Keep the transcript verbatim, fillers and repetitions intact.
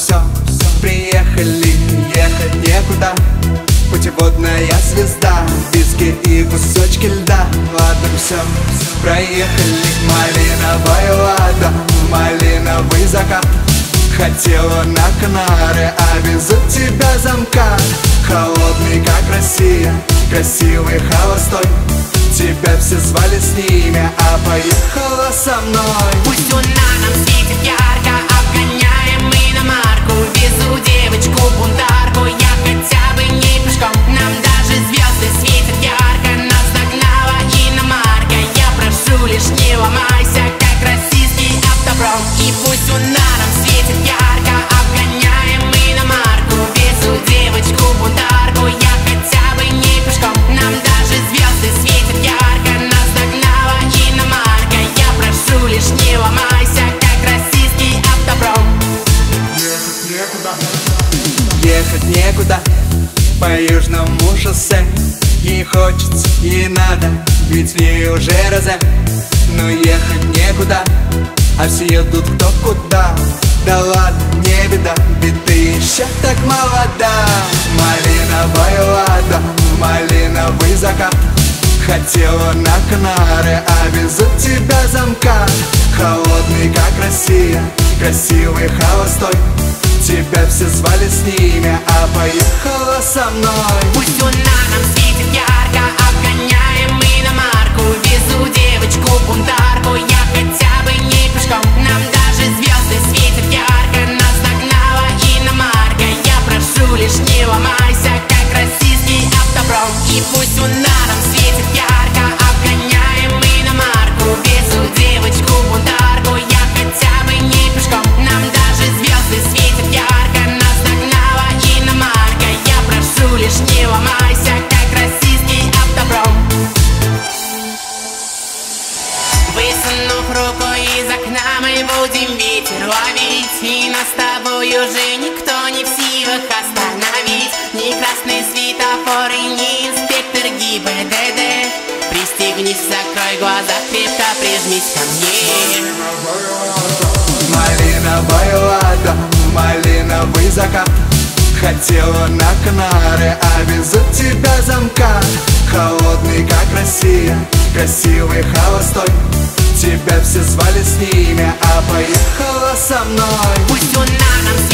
все, приехали, ехать некуда. Путеводная звезда, виски и кусочки льда. Ладно, все, проехали. Малиновая лада, малиновый закат. Хотела на Канары, а везут тебя замка. Холодный, как Россия, красивый, холостой. Тебя все звали с ними, а поехала со мной. Пусть луна нам светит ярко, обгоняем мы иномарку. Везу девочку-бунтарку, я хотя бы не пешком. Нам даже звезды светят ярко, нас догнала иномарка. Я прошу, лишь не ломайся, как российский автопром. И пусть луна нам светит ярко, обгоняем мы иномарку. Везу девочку-бунтарку, я хотя бы не пешком. Нам даже звезды светят ярко, нас догнала иномарка. Я прошу, лишь не ломайся, как российский автопром. Ехать некуда по южному шоссе. Ей хочется, ей надо, ведь в ней уже розе. Но ехать некуда, а все едут кто куда. Да ладно, не беда, ведь ты еще так молода. Малиновая лада, малиновый закат. Хотела на Канары, а везут тебя замка. Холодный, как Россия, красивый, холостой. Тебя все звали с ними, а поехала со мной. Пусть луна нам светит ярко, обгоняем мы иномарку. Везу девочку-бунтарку, я хотя бы не пешком. Нам даже звезды светят ярко, нас догнала иномарка. Я прошу, лишь не ломайся, как российский автопром. И пусть луна нам светит ярко, обгоняем мы иномарку. Везу девочку-бунтарку, я хотя бы не пешком. Нам даже звезды светят ярко, нас догнала иномарка. Я прошу, лишь не ломайся, как российский автопром. Высунув руку из окна, мы будем ветер ловить. И нас с тобой уже никто не в силах остановить. Ни красный светофор и ни инспектор ГИБДД. Пристегнись, закрой глаза, крепко прижмись ко мне. Малиновая лада, малиновый закат. Хотела на Канары, а везут тебя замка. Холодный, как Россия, красивый, холостой. Тебя все звали с ними, а поехала со мной. Пусть луна нам